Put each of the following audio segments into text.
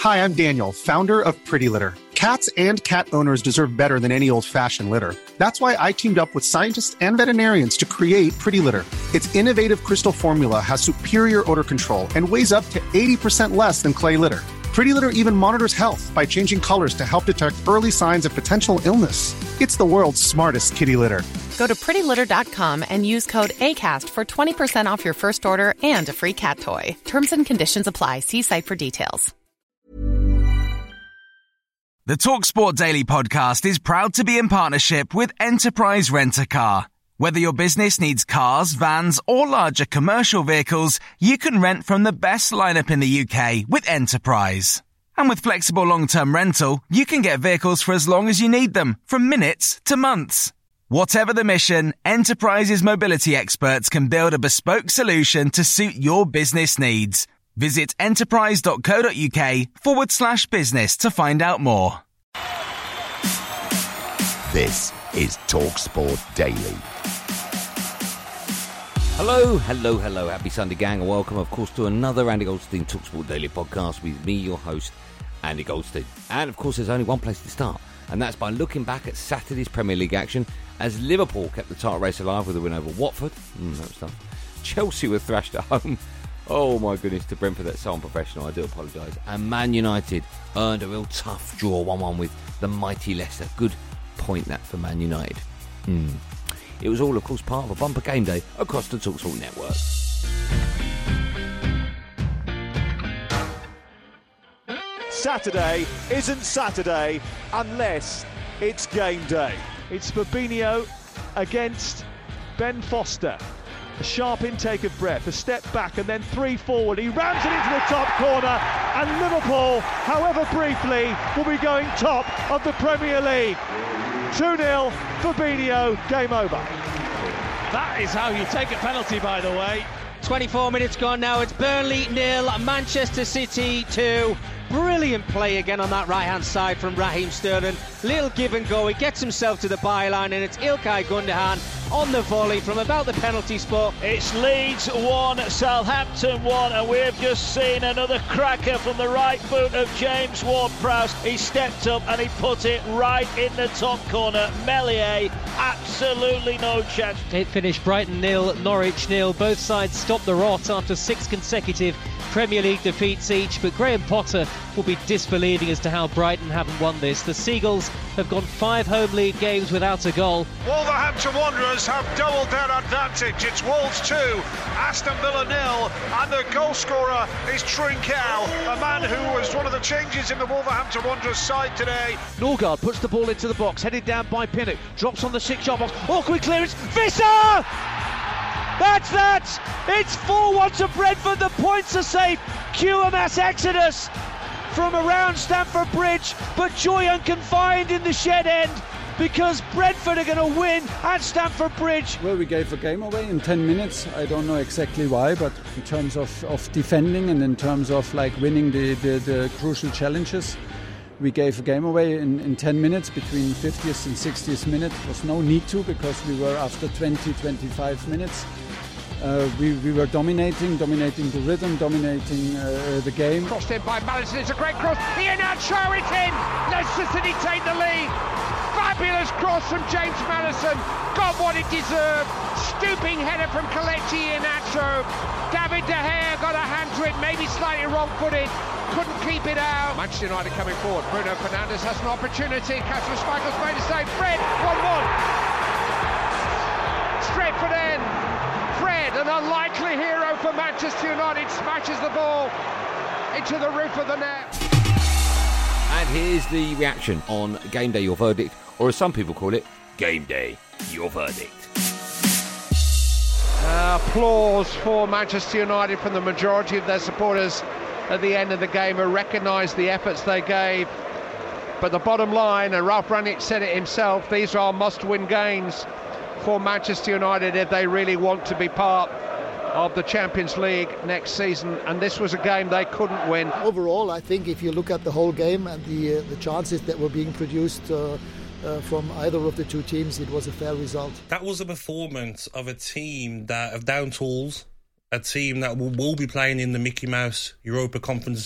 Hi, I'm Daniel, founder of Pretty Litter. Cats and cat owners deserve better than any old-fashioned litter. That's why I teamed up with scientists and veterinarians to create Pretty Litter. Its innovative crystal formula has superior odor control and weighs up to 80% less than clay litter. Pretty Litter even monitors health by changing colors to help detect early signs of potential illness. It's the world's smartest kitty litter. Go to prettylitter.com and use code ACAST for 20% off your first order and a free cat toy. Terms and conditions apply. See site for details. The TalkSport Daily podcast is proud to be in partnership with Enterprise Rent-A-Car. Whether your business needs cars, vans, or larger commercial vehicles, you can rent from the best lineup in the UK with Enterprise. And with flexible long-term rental, you can get vehicles for as long as you need them, from minutes to months. Whatever the mission, Enterprise's mobility experts can build a bespoke solution to suit your business needs. Visit enterprise.co.uk/business to find out more. This is TalkSport Daily. Hello. Happy Sunday, gang, and welcome, of course, to another Andy Goldstein TalkSport Daily podcast with me, your host, Andy Goldstein. And, of course, there's only one place to start, and that's by looking back at Saturday's Premier League action as Liverpool kept the title race alive with a win over Watford. That stuff. Chelsea were thrashed at home. Oh, my goodness, to Brentford, that's so unprofessional, I do apologise. And Man United earned a real tough draw, 1-1 with the mighty Leicester. Good point, that, for Man United. It was all, of course, part of a bumper game day across the TalkSport network. Saturday isn't Saturday unless it's game day. It's Fabinho against Ben Foster. A sharp intake of breath, a step back and then 3 forward. He rams it into the top corner and Liverpool, however briefly, will be going top of the Premier League. 2-0, Fabinho, game over. That is how you take a penalty, by the way. 24 minutes gone now, it's Burnley 0, Manchester City 2. Brilliant play again on that right-hand side from Raheem Sterling. Little give and go, he gets himself to the byline and it's Ilkay Gundogan on the volley from about the penalty spot. It's Leeds 1, Southampton 1, and we've just seen another cracker from the right foot of James Ward-Prowse. He stepped up and he put it right in the top corner. Meslier, absolutely no chance. It finished Brighton 0, Norwich 0. Both sides stopped the rot after 6 consecutive Premier League defeats each, but Graham Potter will be disbelieving as to how Brighton haven't won this. The Seagulls have gone 5 home league games without a goal. Wolverhampton Wanderers have doubled their advantage. It's Wolves 2, Aston Villa 0, and the goal scorer is Trincao, a man who was one of the changes in the Wolverhampton Wanderers side today. Norgard puts the ball into the box, headed down by Pinnock, drops on the 6-yard box, awkward clearance, Visser! That's that! It's 4-1 to Brentford, the points are safe. QMS Exodus from around Stamford Bridge, but joy unconfined in the shed end because Brentford are going to win at Stamford Bridge. Well, we gave a game away in 10 minutes. I don't know exactly why, but in terms of defending and in terms of like winning the crucial challenges, we gave a game away in 10 minutes between 50th and 60th minute. There was no need to because we were after 20-25 minutes. We were dominating the rhythm, dominating the game. Crossed in by Maddison, it's a great cross. Iheanacho, it's in! Leicester City take the lead. Fabulous cross from James Maddison. Got what it deserved. Stooping header from Kelechi Iheanacho. David De Gea got a hand to it, maybe slightly wrong-footed. Couldn't keep it out. Manchester United coming forward. Bruno Fernandes has an opportunity. Kasper Schmeichel's made a save. Fred, 1-1. Straight for then. Fred, an unlikely hero for Manchester United, smashes the ball into the roof of the net. And here's the reaction on Game Day, Your Verdict, or as some people call it, Game Day, Your Verdict. Applause for Manchester United from the majority of their supporters at the end of the game who recognised the efforts they gave. But the bottom line, and Ralf Rangnick said it himself, these are must-win games for Manchester United if they really want to be part of the Champions League next season, and this was a game they couldn't win. Overall, I think if you look at the whole game and the chances that were being produced from either of the two teams, it was a fair result. That was a performance of a team that have down tools, a team that will be playing in the Mickey Mouse Europa Conference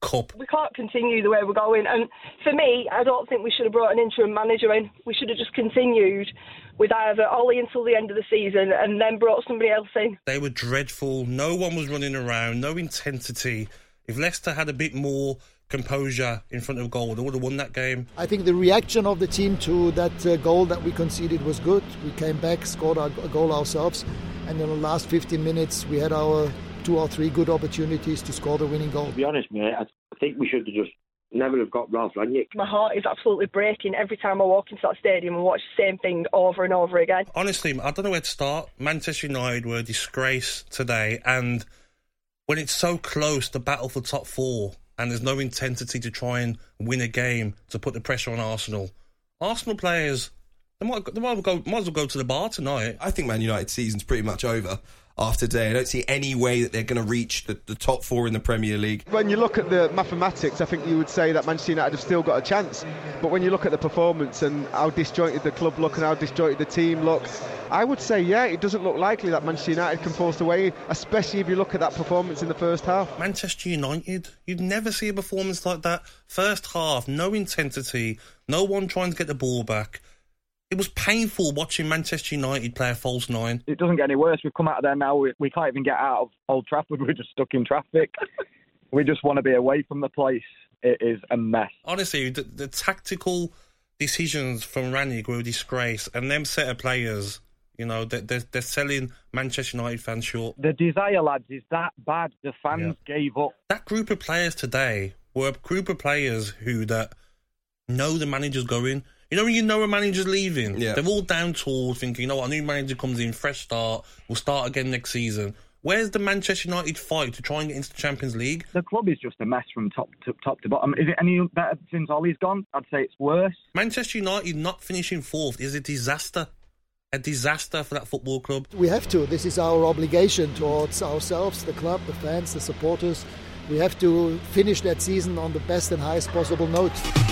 cup. We can't continue the way we're going. And for me, I don't think we should have brought an interim manager in. We should have just continued with either Ollie until the end of the season and then brought somebody else in. They were dreadful. No one was running around. No intensity. If Leicester had a bit more composure in front of goal, they would have won that game. I think the reaction of the team to that goal that we conceded was good. We came back, scored a goal ourselves, and in the last 15 minutes we had our 2 or 3 good opportunities to score the winning goal. To be honest, mate, I think we should have just never have got Ralph Rangnick. My heart is absolutely breaking every time I walk into that stadium and watch the same thing over and over again. Honestly, I don't know where to start. Manchester United were a disgrace today, and when it's so close, the battle for top 4, and there's no intensity to try and win a game to put the pressure on Arsenal players, they might as well go to the bar tonight. I think Man United's season's pretty much over after today. I don't see any way that they're going to reach the top 4 in the Premier League. When you look at the mathematics, I think you would say that Manchester United have still got a chance. But when you look at the performance and how disjointed the club look and how disjointed the team look, I would say, it doesn't look likely that Manchester United can force away, especially if you look at that performance in the first half. Manchester United, you'd never see a performance like that. First half, no intensity, no one trying to get the ball back. It was painful watching Manchester United play a false 9. It doesn't get any worse. We've come out of there now. We can't even get out of Old Trafford. We're just stuck in traffic. We just want to be away from the place. It is a mess. Honestly, the tactical decisions from Rangnick were a disgrace. And them set of players, they're selling Manchester United fans short. The desire, lads, is that bad. The fans gave up. That group of players today were a group of players who know the manager's going. When you know a manager's leaving, they're all down tools thinking, a new manager comes in, fresh start, we'll start again next season. Where's the Manchester United fight to try and get into the Champions League? The club is just a mess from top to bottom. Is it any better since Ollie's gone? I'd say it's worse. Manchester United not finishing 4th is a disaster. A disaster for that football club. We have to. This is our obligation towards ourselves, the club, the fans, the supporters. We have to finish that season on the best and highest possible note.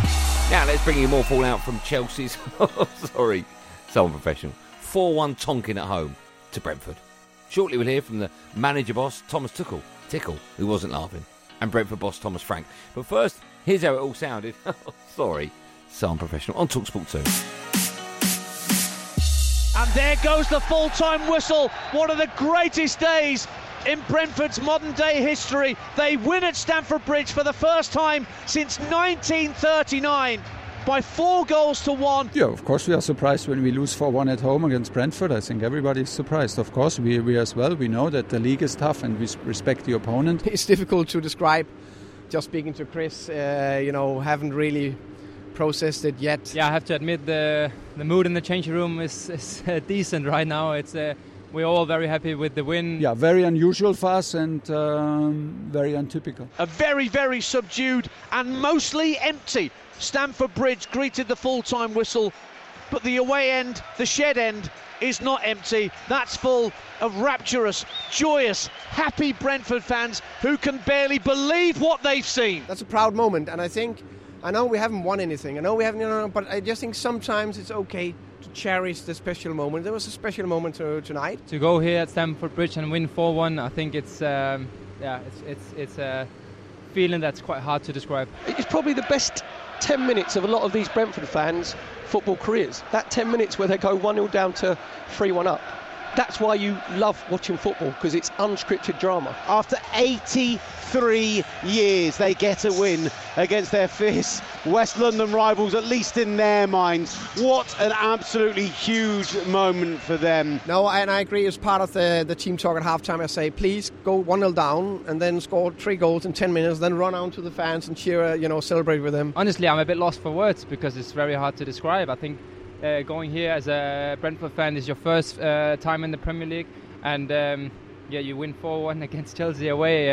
Now let's bring you more fallout from Chelsea's, so unprofessional, 4-1 Tonkin at home to Brentford. Shortly we'll hear from the manager boss, Thomas Tickle, who wasn't laughing, and Brentford boss, Thomas Frank. But first, here's how it all sounded. So unprofessional, on TalkSport 2. And there goes the full-time whistle. One of the greatest days in Brentford's modern-day history. They win at Stamford Bridge for the first time since 1939 by 4-1. Yeah, of course we are surprised when we lose 4-1 at home against Brentford. I think everybody's surprised. Of course, we as well. We know that the league is tough and we respect the opponent. It's difficult to describe. Just speaking to Chris, haven't really processed it yet. Yeah, I have to admit the mood in the changing room is decent right now. It's we're all very happy with the win. Yeah, very unusual for us and very untypical. A very, very subdued and mostly empty Stamford Bridge greeted the full-time whistle, but the away end, the shed end, is not empty. That's full of rapturous, joyous, happy Brentford fans who can barely believe what they've seen. That's a proud moment, and I know we haven't won anything. I know we haven't, but I just think sometimes it's okay to cherish the special moment. There was a special moment tonight. To go here at Stamford Bridge and win 4-1, I think it's a feeling that's quite hard to describe. It's probably the best 10 minutes of a lot of these Brentford fans' football careers. That 10 minutes where they go 1-0 down to 3-1 up. That's why you love watching football, because it's unscripted drama. After 83 years, they get a win against their fierce West London rivals, at least in their minds. What an absolutely huge moment for them. No, and I agree, as part of the team talk at halftime, I say, please go 1-0 down and then score 3 goals in 10 minutes, then run out to the fans and cheer, celebrate with them. Honestly, I'm a bit lost for words because it's very hard to describe. I think going here as a Brentford fan is your first time in the Premier League, and you win 4-1 against Chelsea away.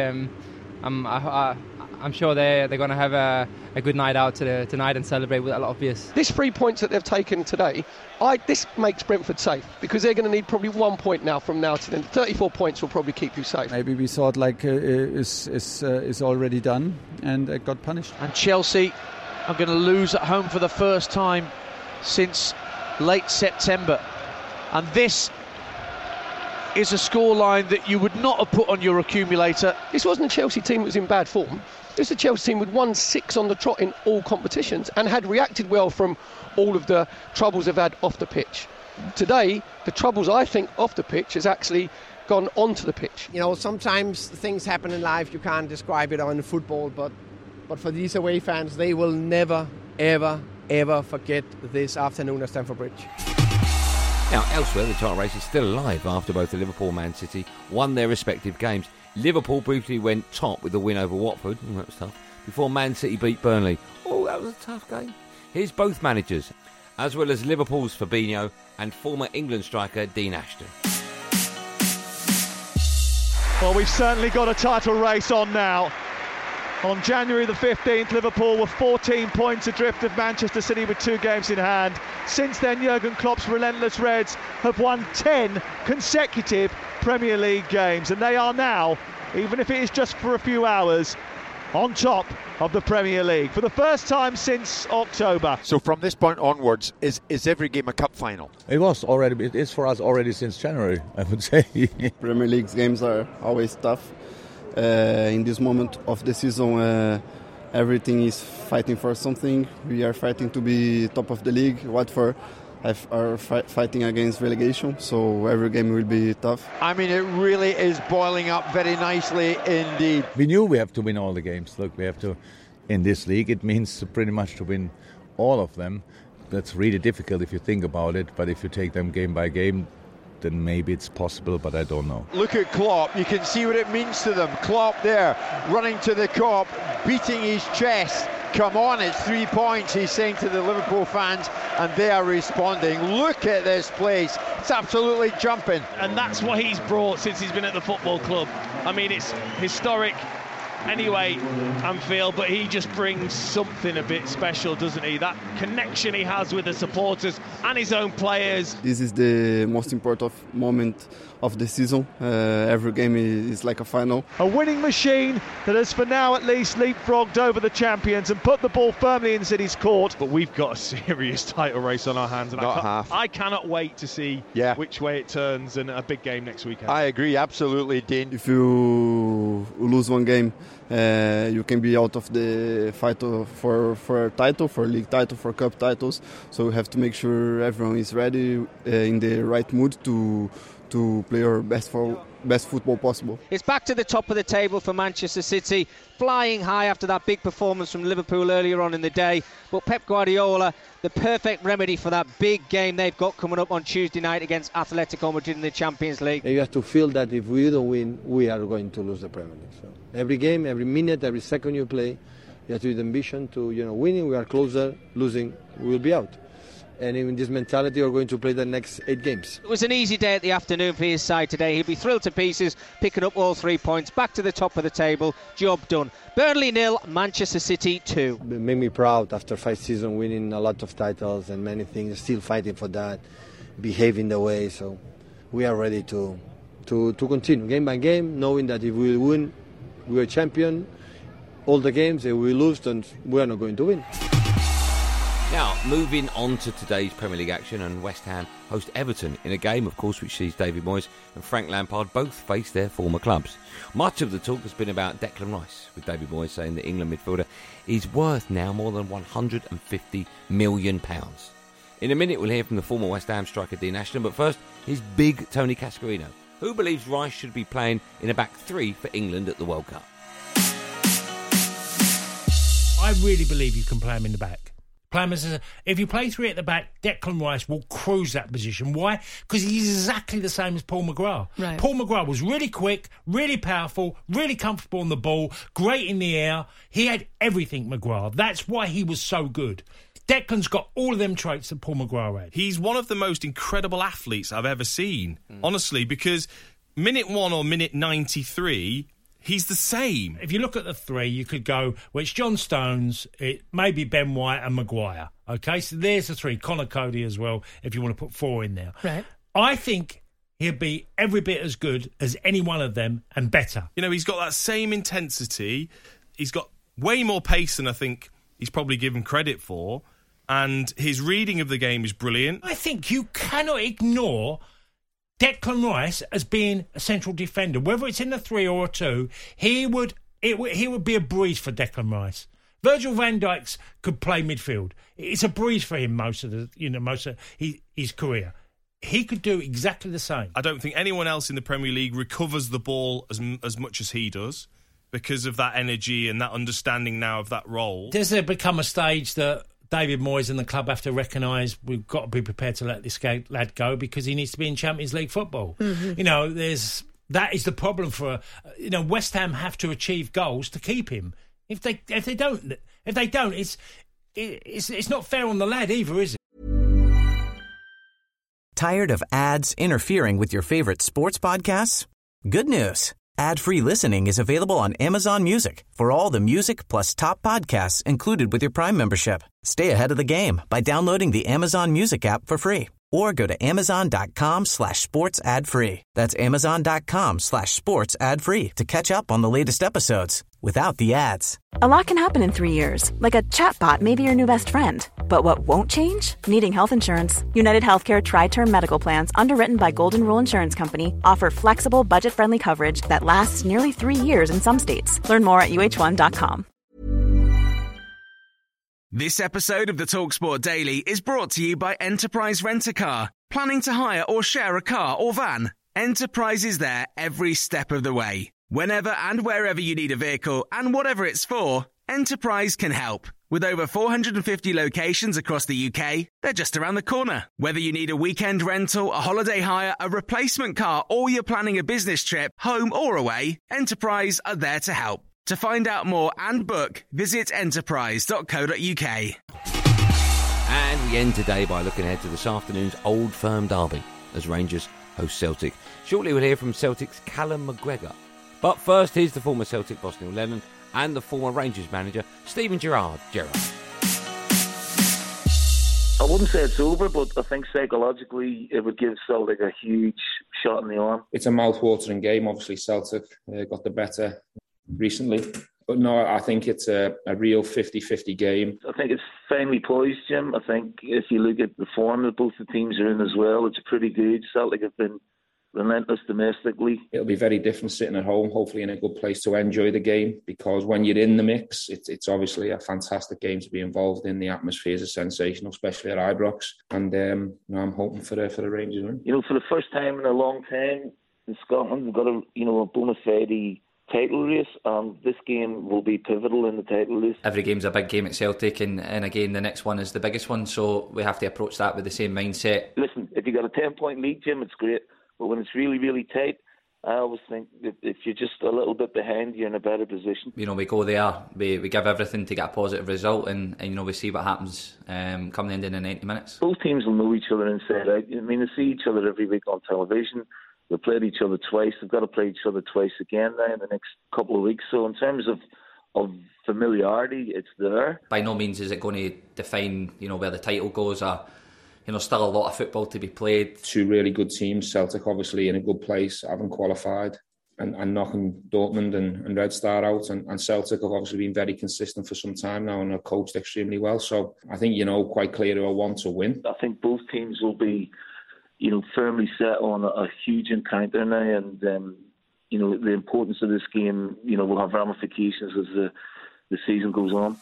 I'm sure they're going to have a good night out tonight and celebrate with a lot of beers. This 3 points that they've taken today, this makes Brentford safe, because they're going to need probably 1 point now from now to then. 34 points will probably keep you safe. Maybe we thought is already done and got punished. And Chelsea are going to lose at home for the first time since late September, and this is a scoreline that you would not have put on your accumulator. This wasn't a Chelsea team that was in bad form. This is a Chelsea team with won 6 on the trot in all competitions and had reacted well from all of the troubles they've had off the pitch. Today, the troubles, I think, off the pitch has actually gone onto the pitch. You know, sometimes things happen in life, you can't describe it on football, but for these away fans, they will never, ever, ever forget this afternoon at Stamford Bridge. Now, elsewhere, the title race is still alive after both the Liverpool and Man City won their respective games. Liverpool briefly went top with the win over Watford, that was tough, before Man City beat Burnley. Oh, that was a tough game. Here's both managers, as well as Liverpool's Fabinho and former England striker Dean Ashton. Well, we've certainly got a title race on now. On January the 15th, Liverpool were 14 points adrift of Manchester City with 2 games in hand. Since then, Jurgen Klopp's relentless Reds have won 10 consecutive Premier League games, and they are now, even if it is just for a few hours, on top of the Premier League for the first time since October. So from this point onwards, is every game a cup final? It is for us already since January, I would say. Premier League games are always tough. In this moment of the season, everything is fighting for something. We are fighting to be top of the league. Watford are fighting against relegation, so every game will be tough. I mean, it really is boiling up very nicely indeed. We knew we have to win all the games. Look, we have to, in this league, it means pretty much to win all of them. That's really difficult if you think about it, but if you take them game by game, then maybe it's possible, but I don't know. Look at Klopp, you can see what it means to them. Klopp there, running to the Kop, beating his chest. Come on, it's 3 points, he's saying to the Liverpool fans, and they are responding. Look at this place, it's absolutely jumping. And that's what he's brought since he's been at the football club. I mean, it's historic anyway, Anfield, but he just brings something a bit special, doesn't he? That connection he has with the supporters and his own players. This is the most important moment of the season. Every game is like a final. A winning machine that has for now at least leapfrogged over the champions and put the ball firmly in City's court. But we've got a serious title race on our hands, and I cannot wait to see which way it turns, and a big game next weekend. I agree, absolutely, Dean. If you lose one game, you can be out of the fight for title, for league title, for cup titles. So we have to make sure everyone is ready, in the right mood to play our best football possible. It's back to the top of the table for Manchester City, flying high after that big performance from Liverpool earlier on in the day. But Pep Guardiola, the perfect remedy for that big game they've got coming up on Tuesday night against Atletico Madrid in the Champions League. You have to feel that if we don't win, we are going to lose the Premier League. So every game, every minute, every second you play, you have to have the ambition to, winning, we are closer, losing, we will be out. And in this mentality, we're going to play the next 8 games. It was an easy day at the afternoon for his side today. He'll be thrilled to pieces, picking up all 3 points. Back to the top of the table. Job done. Burnley 0, Manchester City 2. It made me proud after 5 seasons, winning a lot of titles and many things, still fighting for that, behaving the way. So we are ready to continue game by game, knowing that if we win, we are champion. All the games, if we lose, then we are not going to win. Now, moving on to today's Premier League action, and West Ham host Everton in a game, of course, which sees David Moyes and Frank Lampard both face their former clubs. Much of the talk has been about Declan Rice, with David Moyes saying the England midfielder is worth now more than £150 million. In a minute, we'll hear from the former West Ham striker Dean Ashton, but first, here's big Tony Cascarino, who believes Rice should be playing in a back 3 for England at the World Cup. I really believe you can play him in the back. If you play 3 at the back, Declan Rice will cruise that position. Why? Because he's exactly the same as Paul McGrath. Right. Paul McGrath was really quick, really powerful, really comfortable on the ball, great in the air. He had everything, McGrath. That's why he was so good. Declan's got all of them traits that Paul McGrath had. He's one of the most incredible athletes I've ever seen, honestly, because minute 1 or minute 93... he's the same. If you look at the 3, you could go, well, it's John Stones, it may be Ben White and Maguire. OK, so there's the 3. Connor Cody as well, if you want to put 4 in there. Right. I think he'll be every bit as good as any one of them and better. You know, he's got that same intensity. He's got way more pace than I think he's probably given credit for. And his reading of the game is brilliant. I think you cannot ignore Declan Rice as being a central defender, whether it's in a 3 or a 2, he would be a breeze for Declan Rice. Virgil van Dijk could play midfield. It's a breeze for him most of his career. He could do exactly the same. I don't think anyone else in the Premier League recovers the ball as much as he does because of that energy and that understanding now of that role. Does there become a stage that David Moyes and the club have to recognise we've got to be prepared to let this lad go because he needs to be in Champions League football? Mm-hmm. That is the problem for West Ham have to achieve goals to keep him. If they don't, it's not fair on the lad either, is it? Tired of ads interfering with your favorite sports podcasts? Good news. Ad-free listening is available on Amazon Music for all the music plus top podcasts included with your Prime membership. Stay ahead of the game by downloading the Amazon Music app for free or go to amazon.com/sports ad free. That's amazon.com/sports ad free to catch up on the latest episodes without the ads. A lot can happen in 3 years, like a chatbot may be your new best friend. But what won't change? Needing health insurance. United Healthcare Tri-Term Medical Plans, underwritten by Golden Rule Insurance Company, offer flexible, budget-friendly coverage that lasts nearly 3 years in some states. Learn more at uh1.com. This episode of the TalkSport Daily is brought to you by Enterprise Rent-A-Car. Planning to hire or share a car or van? Enterprise is there every step of the way. Whenever and wherever you need a vehicle and whatever it's for, Enterprise can help. With over 450 locations across the UK, they're just around the corner. Whether you need a weekend rental, a holiday hire, a replacement car, or you're planning a business trip, home or away, Enterprise are there to help. To find out more and book, visit enterprise.co.uk. And we end today by looking ahead to this afternoon's Old Firm derby as Rangers host Celtic. Shortly we'll hear from Celtic's Callum McGregor. But first, here's the former Celtic boss Neil Lennon and the former Rangers manager Steven Gerrard. Gerrard. I wouldn't say it's over, but I think psychologically it would give Celtic a huge shot in the arm. It's a mouth-watering game. Obviously, Celtic got the better recently. But no, I think it's a real 50-50 game. I think it's finely poised, Jim. I think if you look at the form that both the teams are in as well, it's pretty good. Celtic have been relentless domestically. It'll be very different sitting at home, hopefully in a good place to enjoy the game, because when you're in the mix, it's obviously a fantastic game to be involved in. The atmosphere is sensational, especially at Ibrox, and I'm hoping for the Rangers win. For the first time in a long time in Scotland, we've got a bona fide title race, and this game will be pivotal in the title race. Every game's a big game at Celtic, and again the next one is the biggest one, so we have to approach that with the same mindset. Listen, if you got a 10-point lead, Jim, it's great. But when it's really, really tight, I always think that if you're just a little bit behind, you're in a better position. We go there, we give everything to get a positive result, and we see what happens come the end of the 90 minutes. Both teams will know each other inside out. I mean, they see each other every week on television. They've played each other twice. They've got to play each other twice again now in the next couple of weeks. So in terms of familiarity, it's there. By no means is it going to define, where the title goes. Still a lot of football to be played. Two really good teams. Celtic obviously in a good place, having qualified and knocking Dortmund and Red Star out. And Celtic have obviously been very consistent for some time now and are coached extremely well. So I think, quite clear who I want to win. I think both teams will be, firmly set on a huge encounter now. And, the importance of this game, will have ramifications as the season goes on.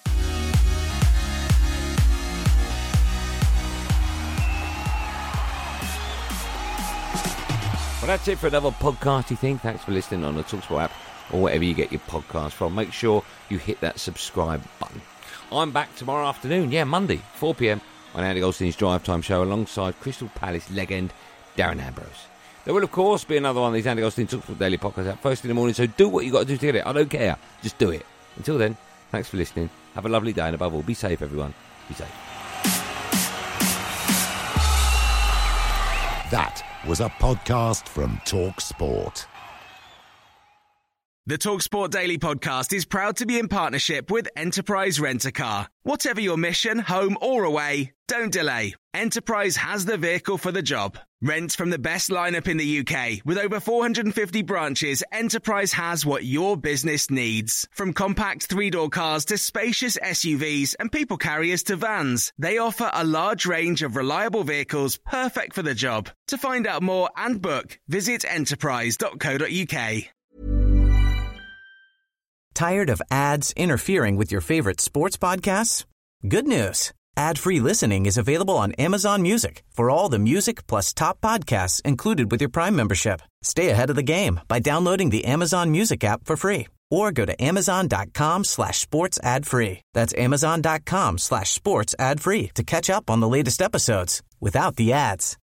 Well, that's it for another podcasty thing. Thanks for listening on the TalkSport app or wherever you get your podcast from. Make sure you hit that subscribe button. I'm back tomorrow afternoon, Monday, 4 p.m. on Andy Goldstein's Drive Time show alongside Crystal Palace legend Darren Ambrose. There will, of course, be another one of these Andy Goldstein TalkSport Daily podcasts out first in the morning, so do what you got to do to get it. I don't care. Just do it. Until then, thanks for listening. Have a lovely day, and above all, be safe, everyone. Be safe. That was a podcast from TalkSport. The TalkSport Daily podcast is proud to be in partnership with Enterprise Rent-A-Car. Whatever your mission, home or away, don't delay. Enterprise has the vehicle for the job. Rent from the best lineup in the UK. With over 450 branches, Enterprise has what your business needs. From compact three-door cars to spacious SUVs and people carriers to vans, they offer a large range of reliable vehicles perfect for the job. To find out more and book, visit enterprise.co.uk. Tired of ads interfering with your favorite sports podcasts? Good news. Ad-free listening is available on Amazon Music for all the music plus top podcasts included with your Prime membership. Stay ahead of the game by downloading the Amazon Music app for free or go to amazon.com/sports ad free. That's amazon.com/sports ad free to catch up on the latest episodes without the ads.